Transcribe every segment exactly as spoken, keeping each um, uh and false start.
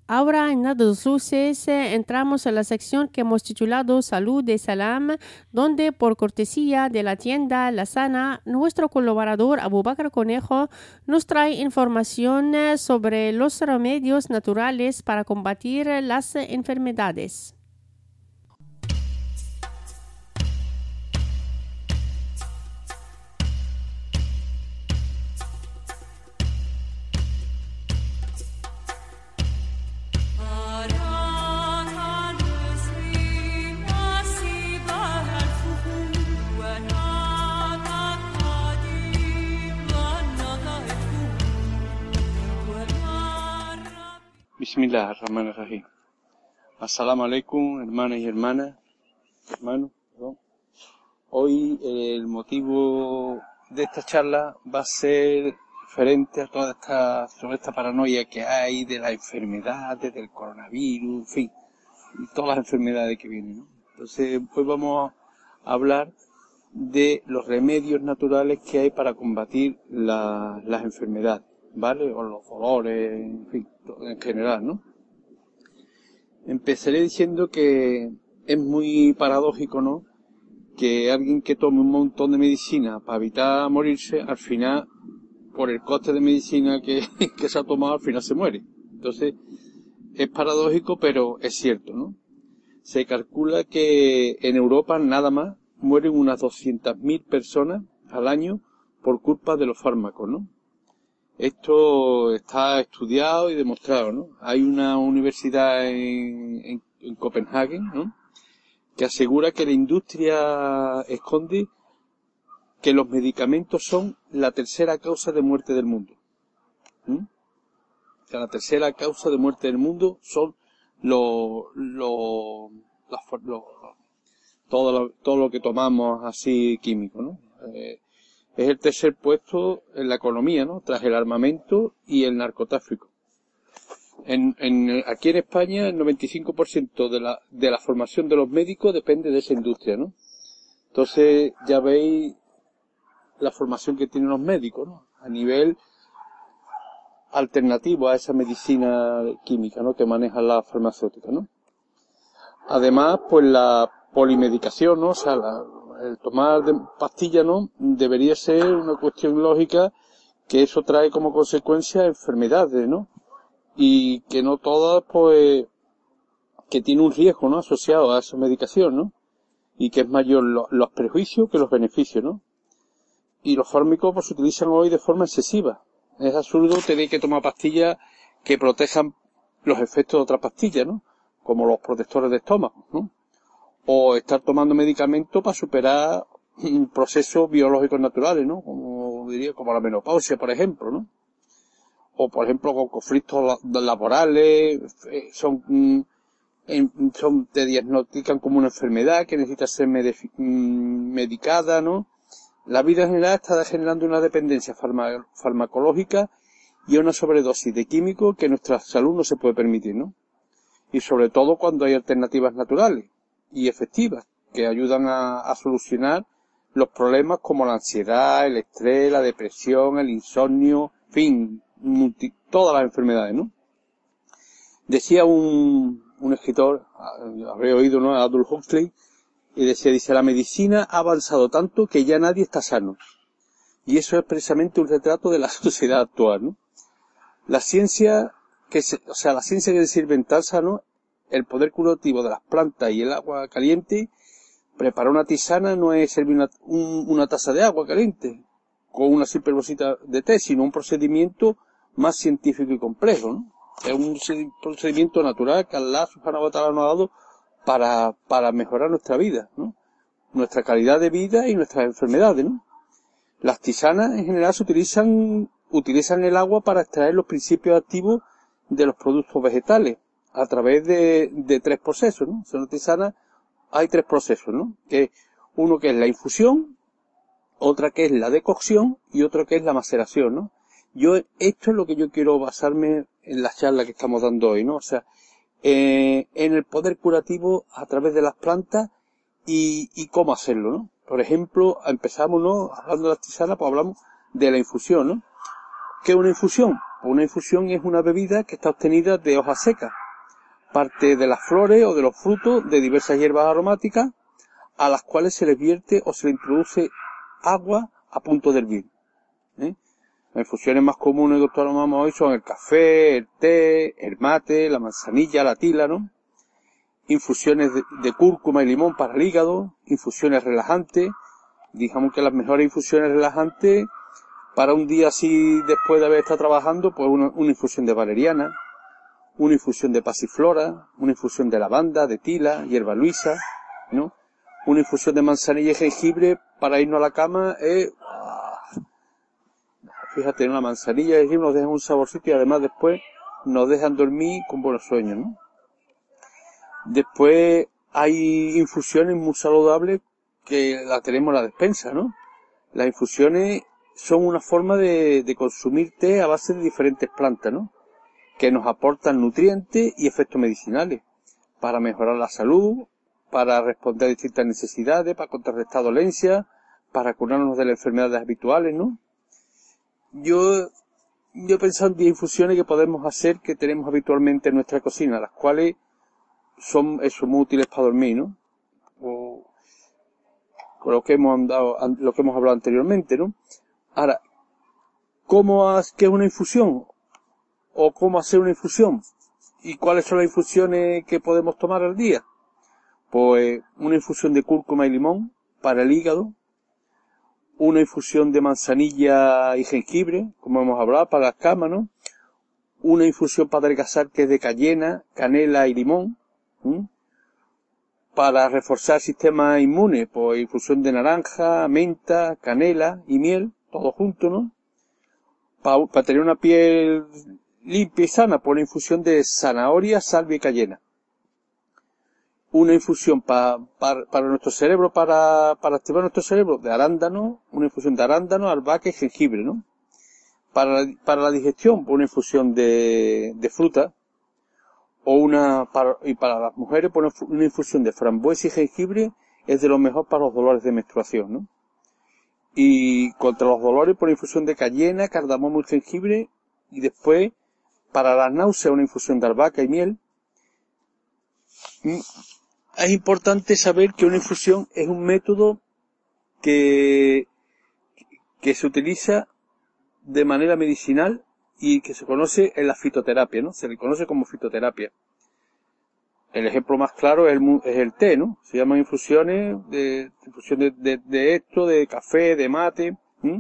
Ahora, en Nada dos Luces, eh, entramos a la sección que hemos titulado Salud de Salam, donde, por cortesía de la tienda La Sana, nuestro colaborador Abubakar Conejo nos trae información eh, sobre los remedios naturales para combatir eh, las eh, enfermedades. Bismillahirrahmanirrahim. Assalamu alaikum, hermanas y hermanas, hermanos, perdón. Hoy el motivo de esta charla va a ser referente a toda esta, sobre esta paranoia que hay de las enfermedades, del coronavirus, en fin, y todas las enfermedades que vienen, ¿no? Entonces, hoy vamos a hablar de los remedios naturales que hay para combatir la, las enfermedades, ¿vale? O los dolores, en fin, en general, ¿no? Empezaré diciendo que es muy paradójico, ¿no?, que alguien que tome un montón de medicina para evitar morirse, al final, por el coste de medicina que, que se ha tomado, al final se muere. Entonces, es paradójico, pero es cierto, ¿no? Se calcula que en Europa nada más mueren unas doscientas mil personas al año por culpa de los fármacos, ¿no? Esto está estudiado y demostrado, ¿no? Hay una universidad en, en, en Copenhague, ¿no?, que asegura que la industria esconde que los medicamentos son la tercera causa de muerte del mundo. ¿Mm? O sea, la tercera causa de muerte del mundo son los, los, los, los todo lo, todo lo que tomamos así químico, ¿no? Eh, es el tercer puesto en la economía, ¿no?, tras el armamento y el narcotráfico. En, en, aquí en España el noventa y cinco por ciento de la, de la formación de los médicos depende de esa industria, ¿no? Entonces ya veis la formación que tienen los médicos, ¿no?, a nivel alternativo a esa medicina química, ¿no?, que maneja la farmacéutica, ¿no? Además, pues la polimedicación, ¿no?, o sea, la, el tomar de pastillas, ¿no?, debería ser una cuestión lógica, que eso trae como consecuencia enfermedades, ¿no?, y que no todas, pues, que tiene un riesgo, ¿no?, asociado a esa medicación, ¿no?, y que es mayor lo, los prejuicios que los beneficios, ¿no? Y los fármacos, pues, se utilizan hoy de forma excesiva. Es absurdo tener que tomar pastillas que protejan los efectos de otras pastillas, ¿no?, como los protectores de estómago, ¿no?, o estar tomando medicamentos para superar procesos biológicos naturales, ¿no?, como diría, como la menopausia, por ejemplo, ¿no?, o por ejemplo con conflictos laborales, son, son te diagnostican como una enfermedad que necesita ser medicada, ¿no? La vida en general está generando una dependencia farma, farmacológica y una sobredosis de químicos que nuestra salud no se puede permitir, ¿no? Y sobre todo cuando hay alternativas naturales y efectivas que ayudan a, a solucionar los problemas como la ansiedad, el estrés, la depresión, el insomnio, en fin, multi, todas las enfermedades, ¿no? Decía un, un escritor, habré oído, ¿no?, Aldous Huxley, y decía, dice, la medicina ha avanzado tanto que ya nadie está sano. Y eso es precisamente un retrato de la sociedad actual, ¿no? La ciencia, que se, o sea, la ciencia que sirve en tal sano, el poder curativo de las plantas y el agua caliente, preparar una tisana no es servir una, un, una taza de agua caliente con una simple bolsita de té, sino un procedimiento más científico y complejo, ¿no? Es un procedimiento natural que Allah subhanahu wa ta'ala nos ha dado para, para mejorar nuestra vida, ¿no?, nuestra calidad de vida y nuestras enfermedades, ¿no? Las tisanas en general se utilizan, utilizan el agua para extraer los principios activos de los productos vegetales a través de, de tres procesos, ¿no? En una tisana hay tres procesos, ¿no?, que uno que es la infusión, otra que es la decocción y otro que es la maceración, ¿no? Yo, esto es lo que yo quiero basarme en la charla que estamos dando hoy, ¿no? O sea, eh, en el poder curativo a través de las plantas y, y cómo hacerlo, ¿no? Por ejemplo, empezamos, ¿no?, hablando de las tisanas, pues hablamos de la infusión, ¿no? ¿Qué es una infusión? Una infusión es una bebida que está obtenida de hojas secas, parte de las flores o de los frutos de diversas hierbas aromáticas, a las cuales se les vierte o se le introduce agua a punto de hervir. ¿eh? Las infusiones más comunes que tomamos hoy son el café, el té, el mate, la manzanilla, la tila, ¿no? Infusiones de, de cúrcuma y limón para el hígado, infusiones relajantes. Digamos que las mejores infusiones relajantes para un día así después de haber estado trabajando, pues una, una infusión de valeriana, una infusión de pasiflora, una infusión de lavanda, de tila, hierba luisa, ¿no? Una infusión de manzanilla y jengibre para irnos a la cama es... Fíjate, una manzanilla y jengibre nos dejan un saborcito y además después nos dejan dormir con buenos sueños, ¿no? Después hay infusiones muy saludables que las tenemos en la despensa, ¿no? Las infusiones son una forma de, de consumir té a base de diferentes plantas, ¿no? Que nos aportan nutrientes y efectos medicinales para mejorar la salud, para responder a distintas necesidades, para contrarrestar dolencias, para curarnos de las enfermedades habituales, ¿no? Yo, yo he pensado en diez infusiones que podemos hacer que tenemos habitualmente en nuestra cocina, las cuales son eso, muy útiles para dormir, ¿no? O, con lo que hemos andado, lo que hemos hablado anteriormente, ¿no? Ahora, ¿cómo has, qué es una infusión? ¿O cómo hacer una infusión? ¿Y cuáles son las infusiones que podemos tomar al día? Pues una infusión de cúrcuma y limón para el hígado, una infusión de manzanilla y jengibre, como hemos hablado, para las camas, ¿no? Una infusión para adelgazar que es de cayena, canela y limón, ¿sí? Para reforzar el sistema inmune, pues infusión de naranja, menta, canela y miel, todo junto, ¿no? Para, para tener una piel limpia y sana, pues una infusión de zanahoria, salvia y cayena. Una infusión para, para, para nuestro cerebro, para, para activar nuestro cerebro, de arándano, una infusión de arándano, albahaca y jengibre, ¿no? Para, para la digestión, pues una infusión de, de fruta, o una, para, y para las mujeres, pues una infusión de frambuesa y jengibre es de lo mejor para los dolores de menstruación, ¿no? Y contra los dolores, por infusión de cayena, cardamomo y jengibre, y después, para las náuseas, una infusión de albahaca y miel. Es importante saber que una infusión es un método que, que se utiliza de manera medicinal y que se conoce en la fitoterapia, ¿no? Se le conoce como fitoterapia. El ejemplo más claro es el, es el té, ¿no? Se llaman infusiones de, infusión de, de, de esto, de café, de mate. ¿Mm?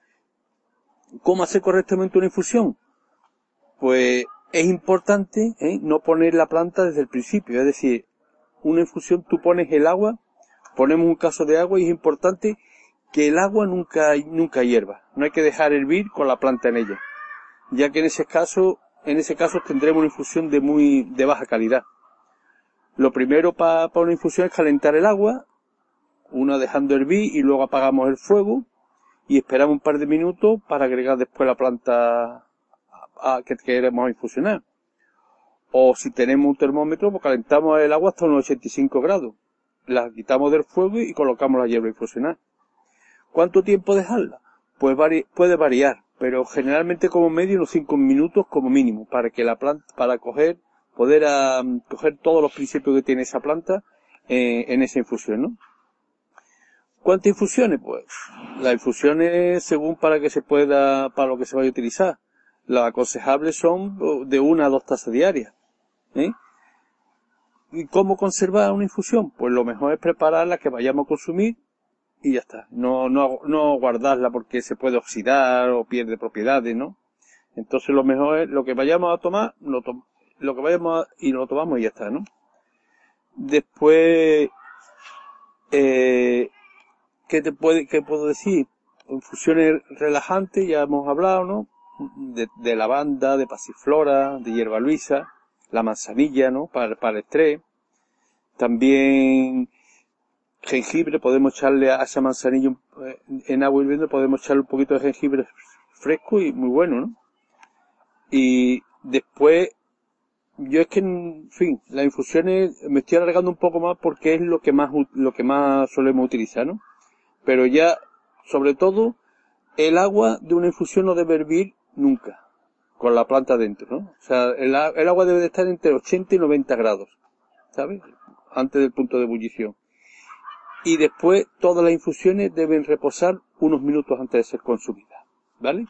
¿Cómo hacer correctamente una infusión? Pues es importante ¿eh? no poner la planta desde el principio, es decir, una infusión tú pones el agua, ponemos un caso de agua y es importante que el agua nunca, nunca hierva. No hay que dejar hervir con la planta en ella, ya que en ese caso, en ese caso tendremos una infusión de muy, de baja calidad. Lo primero para pa una infusión es calentar el agua, una dejando hervir y luego apagamos el fuego y esperamos un par de minutos para agregar después la planta a, a, que queremos infusionar. O si tenemos un termómetro, pues calentamos el agua hasta unos ochenta y cinco grados. La quitamos del fuego y colocamos la hierba a infusionar. ¿Cuánto tiempo dejarla? Pues vari- puede variar, pero generalmente como medio unos cinco minutos como mínimo, para que la planta, para coger, poder um, coger todos los principios que tiene esa planta eh, en esa infusión, ¿no? ¿Cuántas infusiones? Pues las infusiones según para que se pueda, para lo que se vaya a utilizar. Las aconsejables son de una a dos tazas diarias. ¿Eh? ¿Y cómo conservar una infusión? Pues lo mejor es prepararla que vayamos a consumir y ya está. No, no, no guardarla porque se puede oxidar o pierde propiedades, ¿no? Entonces lo mejor es lo que vayamos a tomar, lo, to lo que vayamos a, y lo tomamos y ya está, ¿no? Después, eh, ¿qué te puede, qué puedo decir? Infusiones relajantes, ya hemos hablado, ¿no? De, de lavanda, de pasiflora, de hierba luisa, la manzanilla, ¿no? Para, para el estrés. También jengibre, podemos echarle a esa manzanilla en agua hirviendo, podemos echarle un poquito de jengibre fresco y muy bueno, ¿no? Y después, yo es que, en fin, las infusiones me estoy alargando un poco más porque es lo que más, lo que más solemos utilizar, ¿no? Pero ya, sobre todo, el agua de una infusión no debe hervir nunca, con la planta dentro, ¿no? O sea, el, el agua debe de estar entre ochenta y noventa grados, ¿sabes? Antes del punto de ebullición. Y después todas las infusiones deben reposar unos minutos antes de ser consumidas, ¿vale?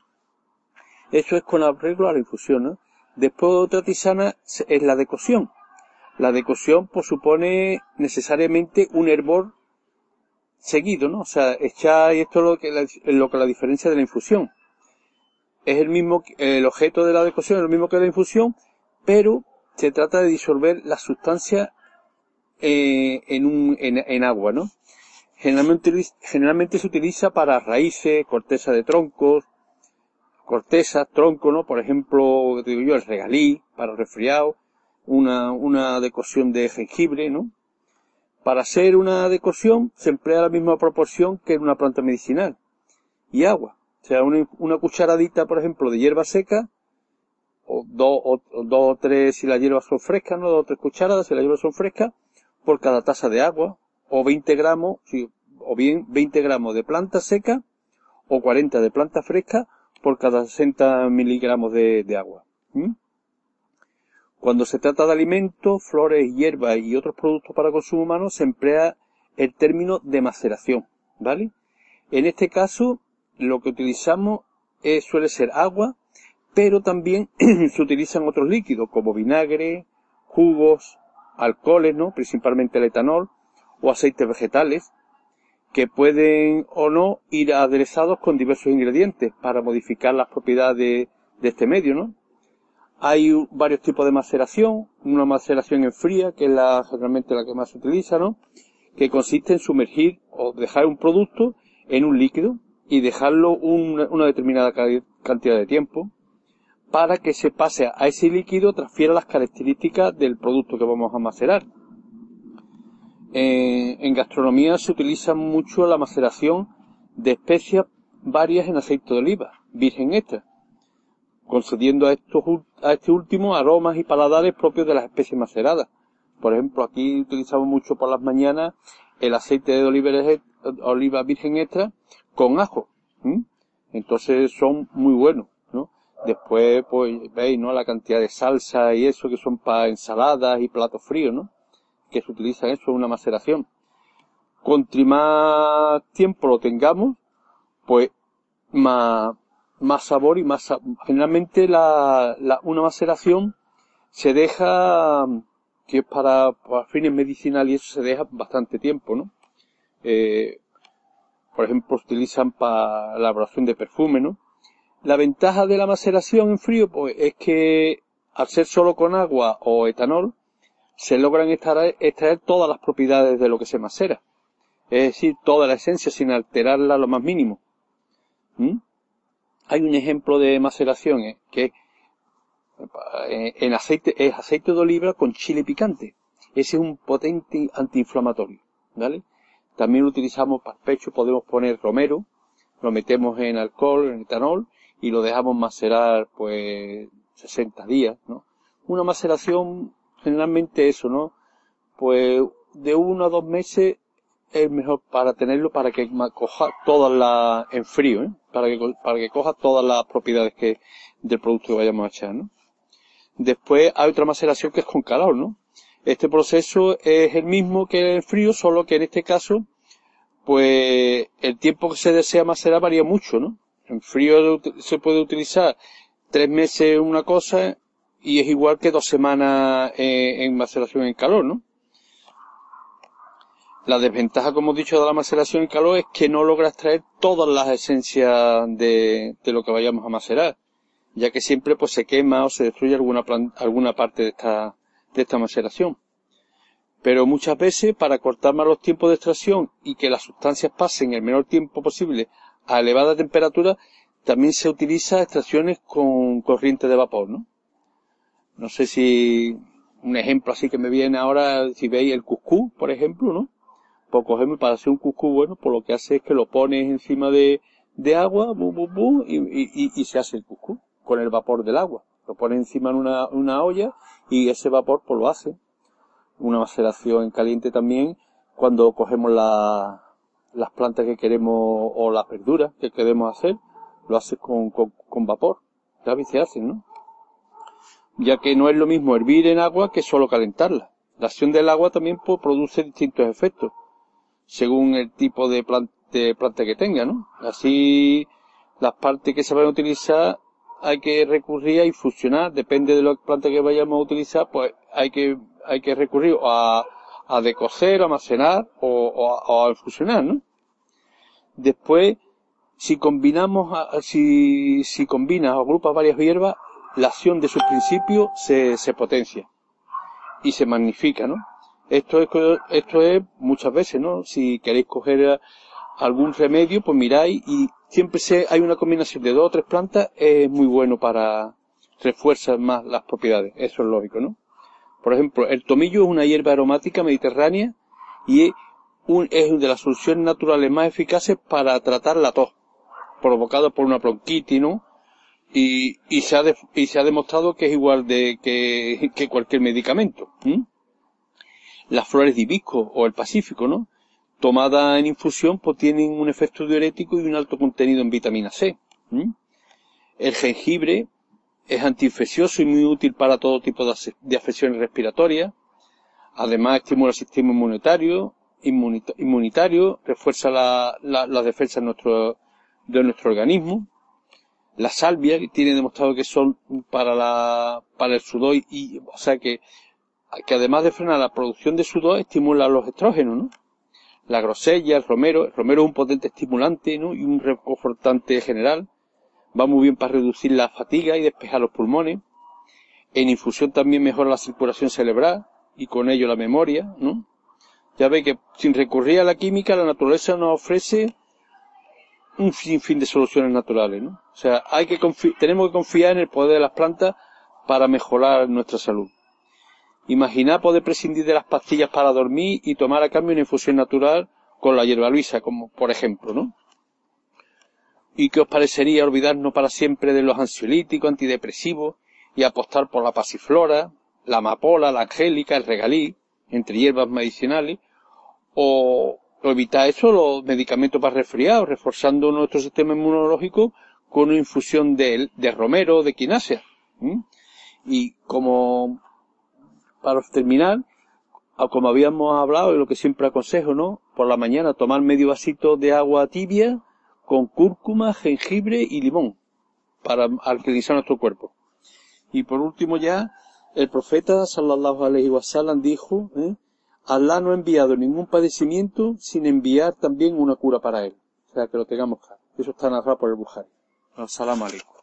Eso es con arreglo a la infusión, ¿no? Después otra tisana es la decocción. La decocción pues supone necesariamente un hervor seguido, ¿no? O sea, echar, y esto es lo que la, lo que la diferencia de la infusión. Es el mismo, el objeto de la decocción es lo mismo que la infusión, pero se trata de disolver la sustancia eh, en, un, en, en agua, ¿no? Generalmente, generalmente se utiliza para raíces, corteza de troncos, cortezas, tronco, ¿no? Por ejemplo, digo yo, el regalí, para resfriado, una, una decocción de jengibre, ¿no? Para hacer una decocción se emplea la misma proporción que en una planta medicinal. Y agua. O sea, una, una cucharadita, por ejemplo, de hierba seca, o dos o, o dos o tres si las hierbas son frescas, ¿no? Dos o tres cucharadas si las hierbas son frescas, por cada taza de agua, o veinte gramos, si, o bien veinte gramos de planta seca, o cuarenta de planta fresca, por cada sesenta miligramos de, de agua. ¿Mm? Cuando se trata de alimentos, flores, hierbas y otros productos para consumo humano, se emplea el término de maceración, ¿vale? En este caso, lo que utilizamos es, suele ser agua, pero también se utilizan otros líquidos, como vinagre, jugos, alcoholes, ¿no? Principalmente el etanol, o aceites vegetales, que pueden o no ir aderezados con diversos ingredientes para modificar las propiedades de, de este medio, ¿no? Hay varios tipos de maceración, una maceración en fría, que es la, generalmente la que más se utiliza, ¿no? Que consiste en sumergir o dejar un producto en un líquido y dejarlo un, una determinada cantidad de tiempo para que se pase a ese líquido, transfiera las características del producto que vamos a macerar. Eh, en gastronomía se utiliza mucho la maceración de especias varias en aceite de oliva, virgen extra, concediendo a, estos, a este último aromas y paladares propios de las especies maceradas. Por ejemplo, aquí utilizamos mucho por las mañanas el aceite de oliva, oliva virgen extra con ajo. ¿Mm? Entonces son muy buenos, ¿no? Después, pues, veis, ¿no? La cantidad de salsa y eso que son para ensaladas y platos fríos, ¿no? Que se utilizan eso, una maceración. Cuanto más tiempo lo tengamos, pues, más, más sabor y más, generalmente la, la, una maceración se deja, que es para, para fines medicinales y eso se deja bastante tiempo, ¿no? Eh, por ejemplo, se utilizan para la elaboración de perfume, ¿no? La ventaja de la maceración en frío, pues, es que al ser solo con agua o etanol, se logran extraer, extraer todas las propiedades de lo que se macera. Es decir, toda la esencia sin alterarla lo más mínimo. ¿Mm? Hay un ejemplo de maceración eh, que eh, en aceite, es aceite de oliva con chile picante. Ese es un potente antiinflamatorio, ¿vale? También lo utilizamos para el pecho, podemos poner romero, lo metemos en alcohol, en etanol, y lo dejamos macerar, pues, sesenta días, ¿no? Una maceración, generalmente eso, ¿no? Pues, de uno a dos meses es mejor para tenerlo, para que coja todas las, en frío, ¿eh? Para que, para que coja todas las propiedades que, del producto que vayamos a echar, ¿no? Después hay otra maceración que es con calor, ¿no? Este proceso es el mismo que el frío, solo que en este caso, pues, el tiempo que se desea macerar varía mucho, ¿no? En frío se puede utilizar tres meses una cosa y es igual que dos semanas en, en maceración en calor, ¿no? La desventaja, como he dicho, de la maceración en calor es que no logra extraer todas las esencias de, de lo que vayamos a macerar, ya que siempre pues se quema o se destruye alguna plan, alguna parte de esta, de esta maceración. Pero muchas veces, para cortar más los tiempos de extracción y que las sustancias pasen el menor tiempo posible a elevada temperatura, también se utiliza extracciones con corriente de vapor, ¿no? No sé si un ejemplo así que me viene ahora, si veis el cuscús, por ejemplo, ¿no? Pues cogemos para hacer un cuscús bueno, pues lo que hace es que lo pones encima de, de agua, bu, bu, bu, y, y, y se hace el cuscús con el vapor del agua. Lo pones encima en una, una olla y ese vapor pues lo hace. Una maceración en caliente también, cuando cogemos la, las plantas que queremos o las verduras que queremos hacer, lo hace con, con, con vapor. ¿sabes? Se hacen, ¿no? Ya que no es lo mismo hervir en agua que solo calentarla. La acción del agua también pues, produce distintos efectos, según el tipo de planta, de planta que tenga, ¿no? Así, las partes que se van a utilizar hay que recurrir a infusionar, depende de la planta que vayamos a utilizar, pues hay que, hay que recurrir a, a decocer, a almacenar o, o, a, o a infusionar, ¿no? Después, si combinamos, si, si combinas o agrupas varias hierbas, la acción de sus principios se, se potencia y se magnifica, ¿no? Esto es, esto es muchas veces, ¿no? Si queréis coger algún remedio, pues miráis y siempre se, hay una combinación de dos o tres plantas, es muy bueno para refuerzar más las propiedades, eso es lógico, ¿no? Por ejemplo, el tomillo es una hierba aromática mediterránea y es, un, es una de las soluciones naturales más eficaces para tratar la tos, provocada por una bronquitis, ¿no? Y, y, se ha de, y se ha demostrado que es igual de que, que cualquier medicamento. ¿Mm? Las flores de hibisco o el pacífico, ¿no? Tomadas en infusión, pues tienen un efecto diurético y un alto contenido en vitamina C. ¿Mm? El jengibre es antiinfeccioso y muy útil para todo tipo de, de afecciones respiratorias. Además, estimula el sistema inmunitario, inmunita, inmunitario refuerza la, la, la defensa de nuestro, de nuestro organismo. La salvia, que tiene demostrado que son para la, para el sudor y, o sea que, que además de frenar la producción de sudor, estimula los estrógenos, ¿no? La grosella, el romero, el romero es un potente estimulante, ¿no? Y un reconfortante general. Va muy bien para reducir la fatiga y despejar los pulmones. En infusión también mejora la circulación cerebral y con ello la memoria, ¿no? Ya ve que sin recurrir a la química, la naturaleza nos ofrece un sinfín de soluciones naturales, ¿no? O sea, hay que confi- tenemos que confiar en el poder de las plantas para mejorar nuestra salud. Imaginar poder prescindir de las pastillas para dormir y tomar a cambio una infusión natural con la hierba luisa, como por ejemplo, ¿no? ¿Y qué os parecería olvidarnos para siempre de los ansiolíticos, antidepresivos y apostar por la pasiflora, la amapola, la angélica, el regalí, entre hierbas medicinales, o evitar eso, los medicamentos para resfriados, reforzando nuestro sistema inmunológico con una infusión de, de romero, de quinácea? ¿Mm? Y como, para terminar, como habíamos hablado, y lo que siempre aconsejo, ¿no? Por la mañana tomar medio vasito de agua tibia con cúrcuma, jengibre y limón para alcalinizar nuestro cuerpo. Y por último ya, el profeta sallallahu alaihi wasallam dijo, ¿eh? Allah no ha enviado ningún padecimiento sin enviar también una cura para él. O sea, que lo tengamos claro. Eso está narrado por el Bukhari. Assalamu alaikum.